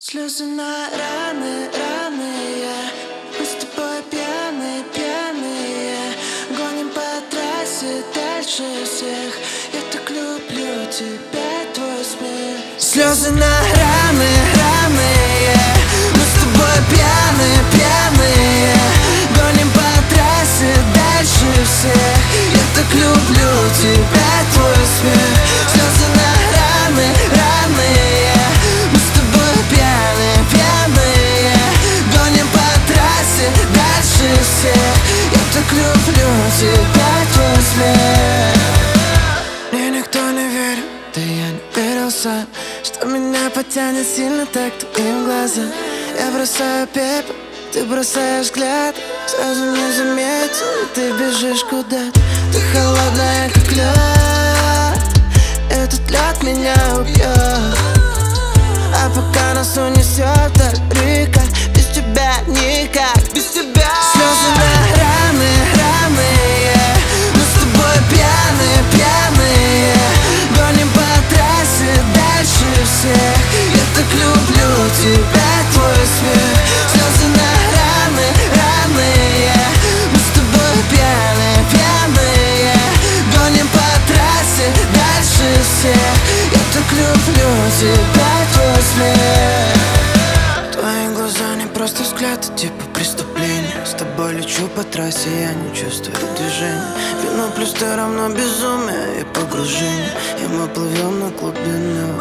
Слезы на раны, раны, мы с тобой пьяные, пьяные. Гоним по трассе дальше всех. Я так люблю тебя, твой смех. Слезы на раны, раны, мы с тобой пьяные, пьяные. Гоним по трассе дальше всех. Я так люблю тебя, твой смех. Слезы на раны, раны, мы с тобой пьяные, пьяные. Гоним по трассе дальше всех. Я так люблю тебя, твой смех. Мне никто не верит, да я не верил сам, что меня потянет сильно так твоим глазам. Я бросаю пепел, ты бросаешь взгляд. Сразу не заметил, и ты бежишь куда-то. Ты холодная, как лед. Этот лед меня убьет. А пока нас унесет река, без тебя никак, без тебя. Слезы на раны, раны, мы с тобой пьяные, пьяные. Гоним по трассе дальше всех. Я так люблю тебя, твой смех. Слезы на раны, раны, мы с тобой пьяные, пьяные. Гоним по трассе дальше всех. Я так люблю тебя, твой смех. Твои глаза не просто взгляд, а типа преступление. С тобой лечу по трассе, я не чувствую движения. Вино плюс ты равно безумие и погружение. И мы плывем на глубину.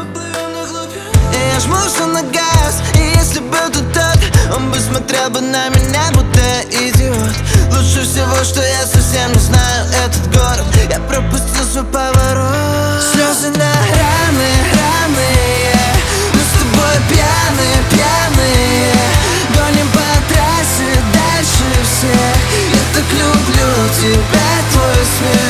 И я жмусь на газ, и если был тут тот, он бы смотрел бы на меня, будто идиот. Лучше всего, что я совсем не знаю этот город. Я пропустил свой поворот. Слезы на раны, раны, мы с тобой пьяные, пьяные. Гоним по трассе дальше всех. Я так люблю тебя, твой смех.